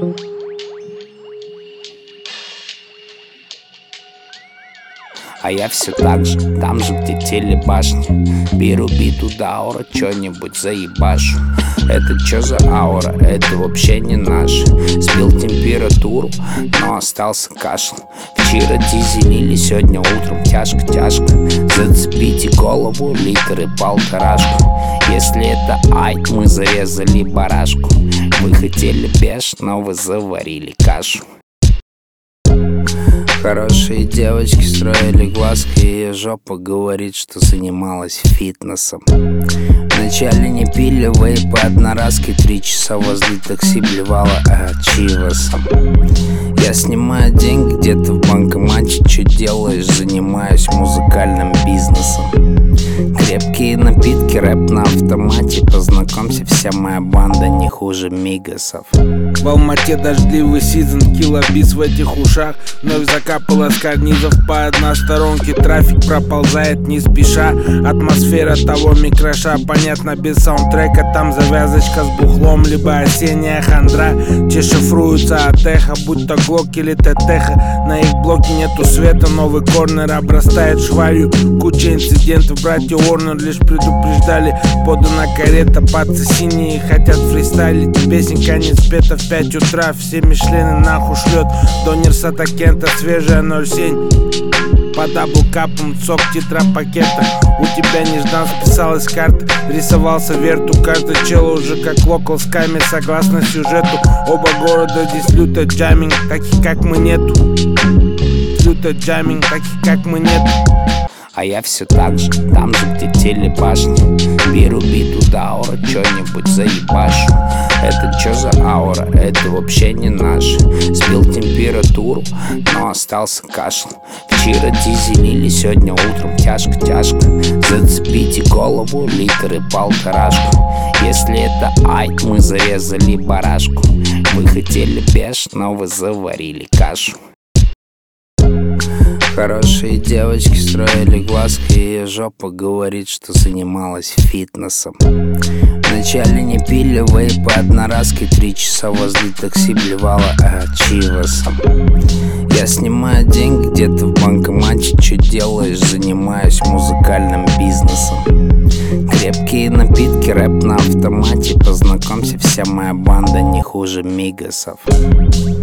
А я все так же, там же, где телебашня. Беру биту Даура, чё-нибудь заебашу. Это чё за аура? Это вообще не наш. Сбил температуру, но остался кашель. Вчера дизелили, сегодня утром тяжко. Зацепите голову, литр и полторашку. Если это айт, мы зарезали барашку. Вы хотели беш, но вы заварили кашу. Хорошие девочки строили глазки, ее жопа говорит, что занималась фитнесом. Вначале не пили вейпы одноразки, 3 часа возле такси блевала чивасом. Я снимаю деньги где-то в банкомате, что делаешь? Занимаюсь музыкальным бизнесом. Крепкие напитки, рэп на автомате. Познакомься, вся моя банда не хуже мигасов. В Алмате дождливый сезон, килобис в этих ушах. Вновь закапала с карнизов по односторонке. Трафик проползает не спеша. Атмосфера того микроша, понятно без саундтрека. Там завязочка с бухлом, либо осенняя хандра. Те шифруются от эха, будь то глок или тетеха. На их блоке нету света, новый корнер обрастает швалью. Куча инцидентов, братья Уорнер лишь предупреждали. Подана карета, пацы синие хотят фристайлить. Песенка не спета в 5 утра, все мишлены нахуй шлет. Донер Сатакента, свежая 0,7. По даблкапам сок тетрапакета. У тебя неждан списалась карта. Рисовался верту, каждый чел уже как локал с камер. Согласно сюжету, оба города здесь люто джаминг. Таких как мы нету. Люто джаминг, таких как мы нету. А я все так же, там же, где телебашня. Беру биту Даура, чё-нибудь заебашу. Это чё за аура? Это вообще не наш. Сбил температуру, но остался кашель. Вчера дизелили, сегодня утром тяжко. Зацепите голову, литр и полторашку. Если это айт, мы зарезали барашку. Вы хотели беш, но вы заварили кашу. Хорошие девочки строили глазки, ее жопа говорит, что занималась фитнесом. Вначале не пили вейпы одноразки, 3 часа возле такси блевала чивасом. Я снимаю деньги где-то в банкомате, что делаешь? Занимаюсь музыкальным бизнесом. Крепкие напитки, рэп на автомате. Познакомься, вся моя банда не хуже мигасов.